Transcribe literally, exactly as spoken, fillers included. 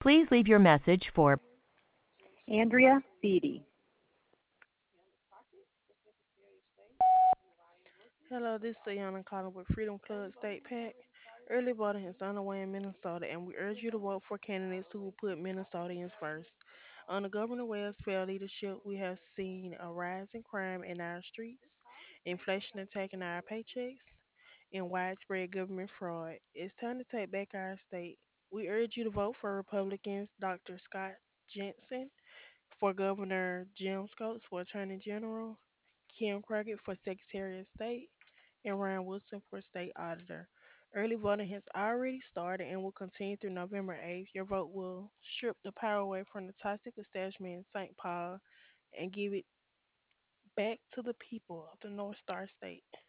Please leave your message for Andrea Beatty. Hello, this is Ayana calling with Freedom Club State PAC. Early voting is underway in Minnesota, and we urge you to vote for candidates who will put Minnesotans first. Under Governor Ware's fair leadership, we have seen a rise in crime in our streets, inflation attacking our paychecks, and widespread government fraud. It's time to take back our state. We urge you to vote for Republicans Doctor Scott Jensen for Governor, Jim Scopes for Attorney General, Kim Crockett for Secretary of State, and Ryan Wilson for State Auditor. Early voting has already started and will continue through November eighth. Your vote will strip the power away from the toxic establishment in Saint Paul and give it back to the people of the North Star State.